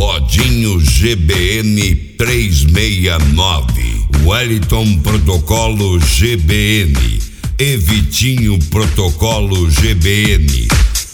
Bodinho GBN 369, Wellington Protocolo GBN e Vitinho Protocolo GBN.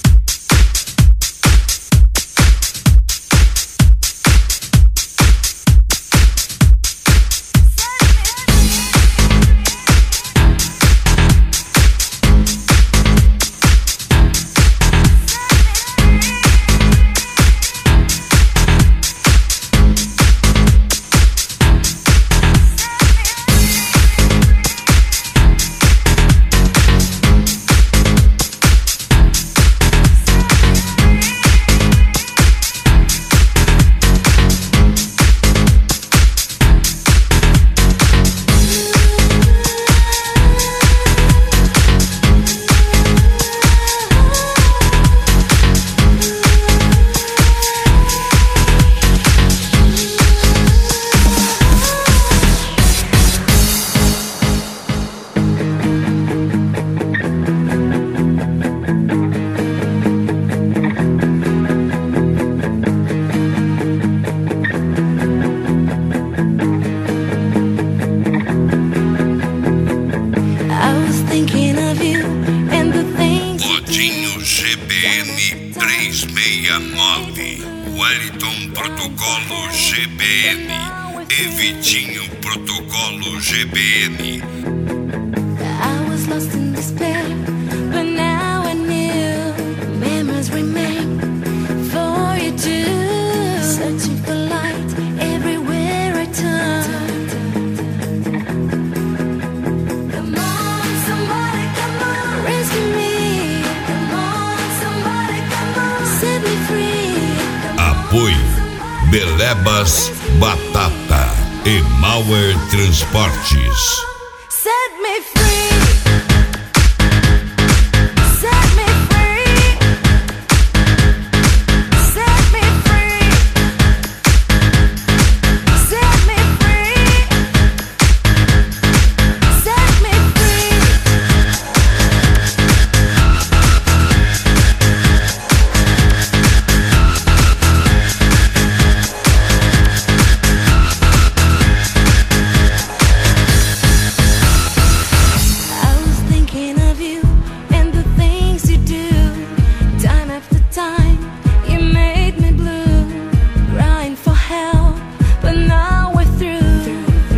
GBN 369, Wellington Protocolo GBN e Vitinho Protocolo GBN. I was lost in despair, but now I knew memories remain for you too. Searching for light everywhere I turn. Come on, somebody, come on, rescue me. Come on, somebody, come on, set me free. Apoio Belebas Batata e Mauer Transportes. Set me free. Set me free. Set me free. Set me free. Set me free. I was thinking of you and the things you do. Time after time, you made me blue, crying for help, but now we're through.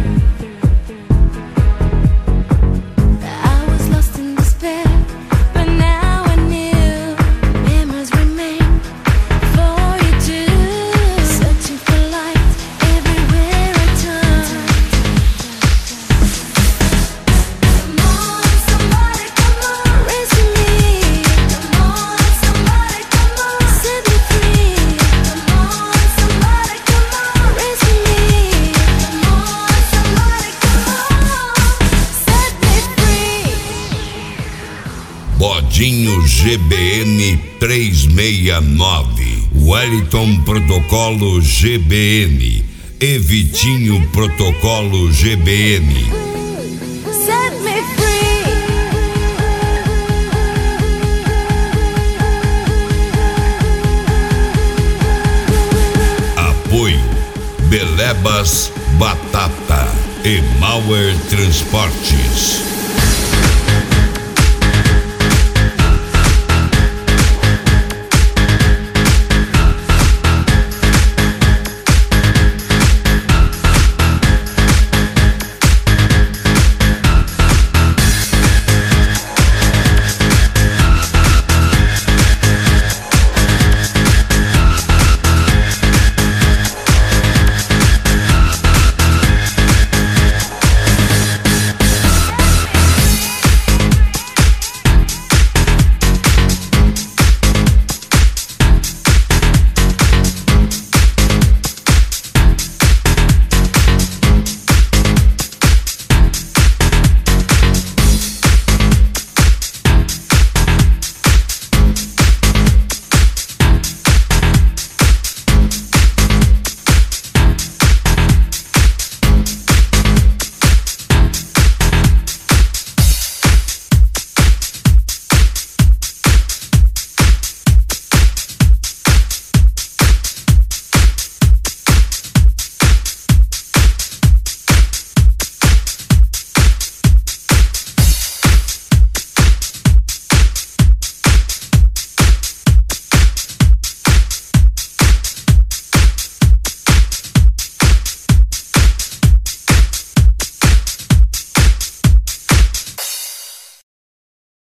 I was lost in despair, but now I knew memories remain for you too. Searching for light everywhere I turn. Come on, somebody, come on, rescue me. Come on, somebody, come on, set me free. Come on, somebody, come on, rescue me. Come on, somebody, come on, set me free. Bodinho GBN 369, Wellington Protocolo GBN e Vitinho Protocolo GBN. Set me free. Apoio Belebas Batata e Mauer Transportes.